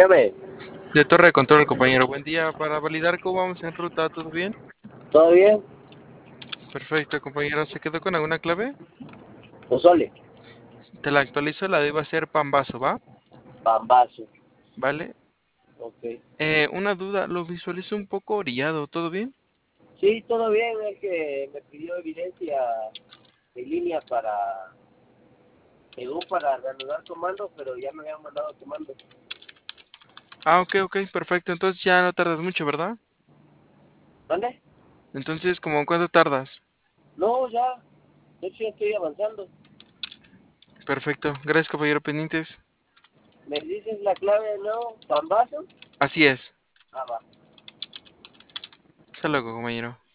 Dígame, De torre de control, compañero. Buen día. Para validar cómo vamos en ruta, ¿todo bien? ¿todo bien? Perfecto, compañero. ¿Se quedó con alguna clave? Pozole, Te la actualizo, la debo hacer Pambazo, ¿va? bambazo. ¿Vale? Ok. Una duda, lo visualizo un poco orillado, ¿todo bien? Sí, todo bien, es que me pidió evidencia de línea según para reanudar comandos, pero ya me habían mandado comandos. Ah, ok, ok, perfecto. Entonces ya no tardas mucho, ¿verdad? ¿Dónde? Entonces, ¿cómo cuánto tardas? No, ya, de hecho ya estoy avanzando. Perfecto. Gracias, compañero. Pendientes. ¿Me dices la clave de nuevo? ¿Bambazo? Así es. Ah, va. Hasta luego, compañero.